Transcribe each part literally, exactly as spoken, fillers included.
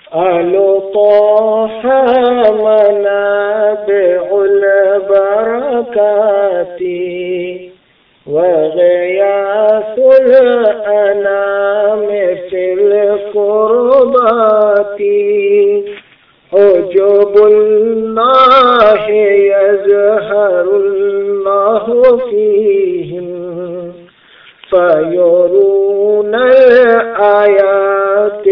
آل طه منابع البركات وغياث الأنام في القربات حجب الله يزهر الله فيهم فيرون الآيات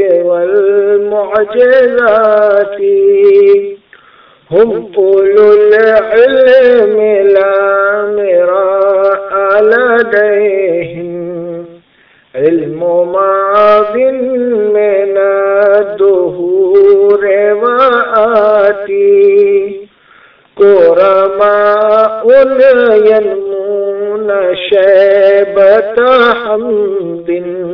والمعجزات هم أولو العلم لا مراء لديهم علم ماض من الدهور وآتي كرماء ينمون شيبة حمد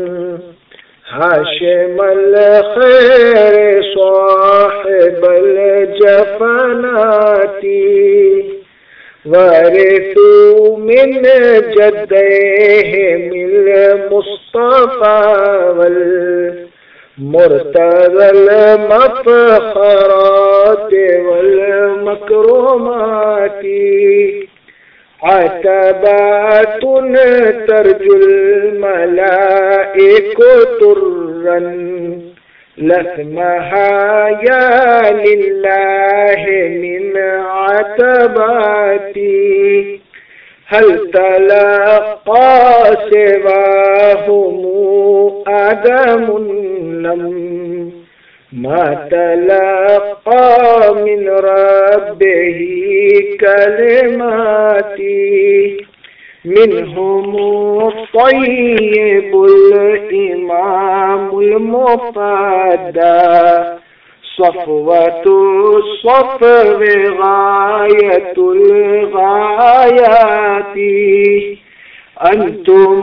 هاشم الخير صاحب الجفنات ورثوا من جديهم المصطفى والمرتضى المفخرات والمكرمات عتبات ترجو الملائكة ترا لثمها يا لله من عتباتي هل تلقى سواهم آدم لم ما تلقى من ربه كلماتي منهم الطيب الإمام المفدى صفوة الصفو غاية الغايات أنتم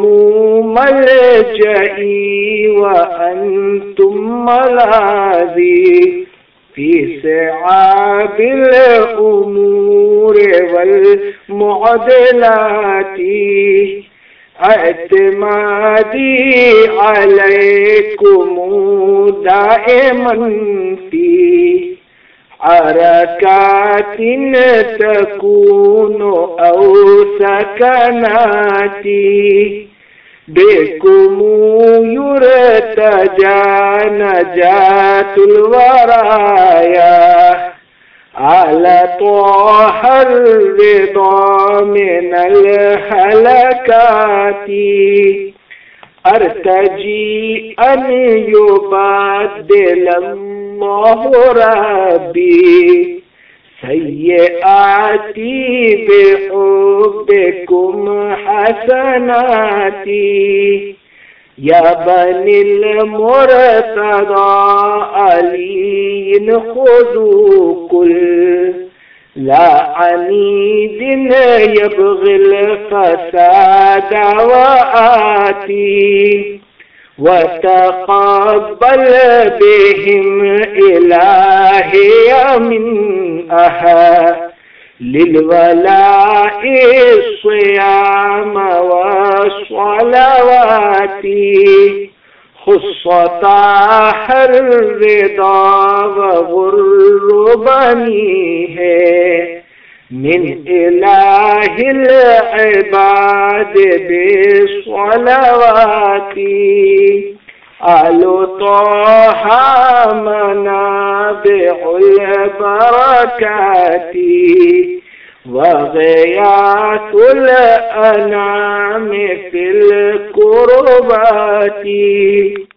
ملجئي وأنتم ملاذي في صعاب الأمور والمعضلات اعتمادي عليكم دائما في حركات تكون أو سكناتي بكم يرتجى نجاة الورايا على طه الرضا من الهلكات أرتجي أن يبدل الله ربي سيئاتي بحبكم حسناتي يا بني المرتضى علي خذوا كل لا عنيد يبغي الفساد وآتي وتقبل بهم إلهي من أهل للولاء الصيام والصلوات خصة الرضا وغربانيه من إله العباد بالصلوات آل طه منابع البركات وغياث الأنعام في القربات